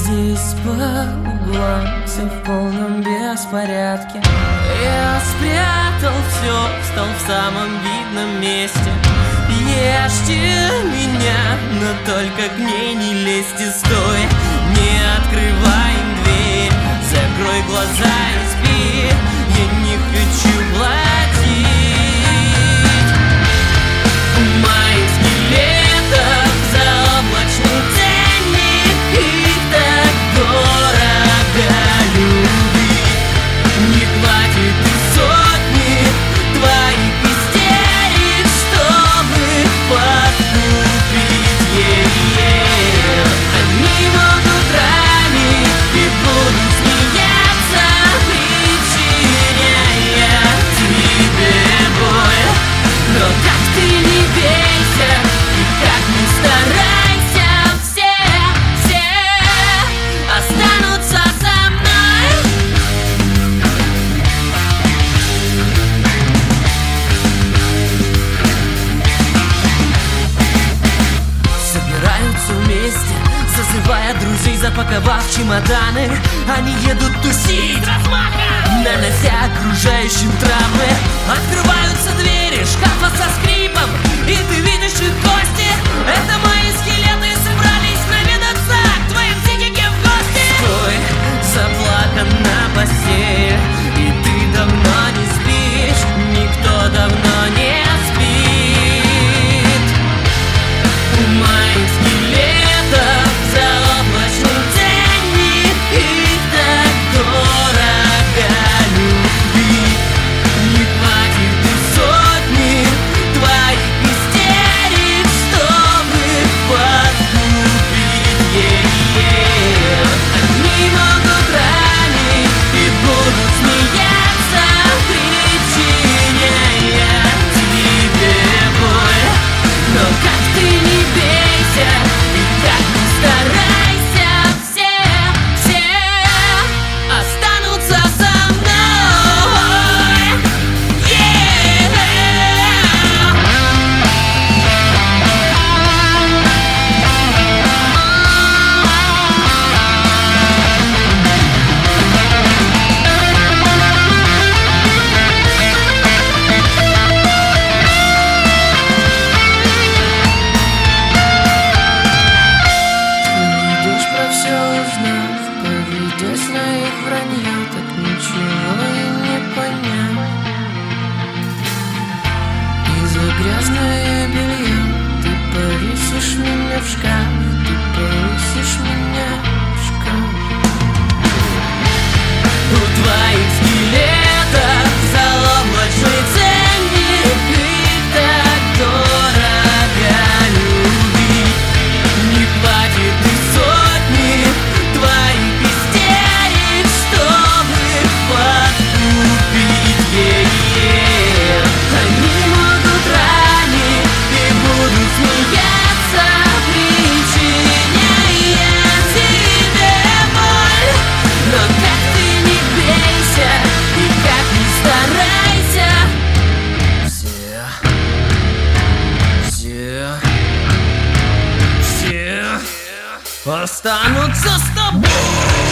здесь по углам, все в полном беспорядке. Я спрятал все, встал в самом видном месте. Ешьте меня, но только к ней не лезьте. Стой, не открывай им дверь, закрой глаза и спи. Я не хочу платить моих скелетов за облачный ценник. Их так дорого любить. Не хватит и сотни твоих истерик, чтобы подкупить. Они могут ранить и будут смеяться, причиняя тебе боль. Но как ты не бейся, и как ни старайся, все останутся со мной. Собираются вместе, зазывая друзей, запаковав чемоданы. Они едут тусить, нанося окружающим травмы. Открываются двери шкафа со скрипом, и ты видишь их кости. Это мои скелеты собрались наведаться к твоей психике в гости. Стой, заплакан на постель, и ты давно не спишь. Никто давно не спит. У моих скелетов заоблачный ценник, их так дорого любить. Не хватит и сотни твоих истерик, чтобы подкупить. Они могут ранить и будут смеяться, причиняя тебе боль. Но как ты не бейся, и как ни старайся, все останутся со мной. Видишь, про все узнав, поведясь на их вранье, так ничего и не понять. И за грязное белье ты повесишь меня в шкаф, ты повесишь меня в шкаф. У твоих скелетов заоблачный ценник, их так дорого любить. Не хватит и сотни твоих истерик, чтобы подкупить. Они могут ранить и будут смеяться, причиняя тебе боль. Но как ты не бейся, и как ни старайся, все останутся с тобой.